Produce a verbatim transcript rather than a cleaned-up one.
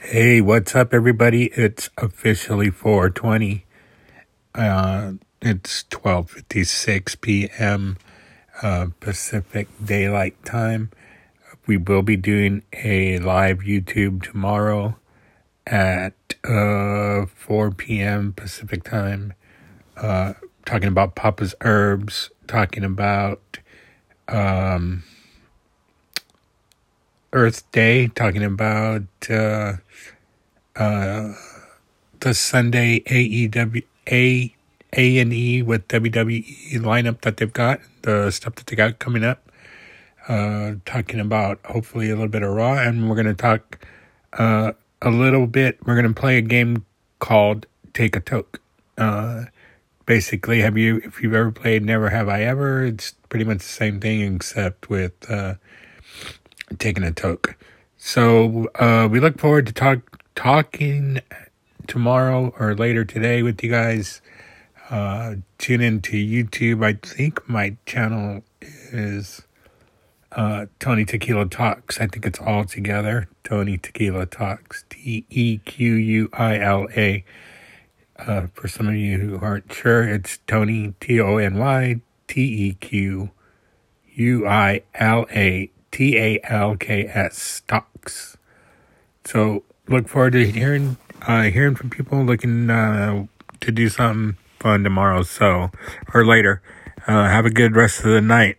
Hey, what's up, everybody? It's officially four twenty. Uh, it's twelve fifty-six p.m. Uh, Pacific Daylight Time. We will be doing a live YouTube tomorrow at uh, four p.m. Pacific Time. Uh, talking about Papa's Herbs, talking about um, Earth Day, talking about uh, uh, the Sunday A E W A A and E with W W E lineup that they've got, the stuff that they got coming up. Uh, talking about hopefully a little bit of Raw, and we're gonna talk uh, a little bit. We're gonna play a game called Take a Toke. Uh, basically, have you if you've ever played Never Have I Ever? It's pretty much the same thing except with uh, taking a toke. So uh, we look forward to talk talking tomorrow or later today with you guys. Uh, tune in to YouTube. I think my channel is uh, Tony Tequila Talks. I think it's all together. Tony Tequila Talks. T E Q U I L A. Uh, for some of you who aren't sure, it's Tony, T O N Y, T E Q U I L A, T A L K S, Talks. So look forward to hearing uh, hearing from people looking uh, to do something fun tomorrow, so or later. Uh, have a good rest of the night.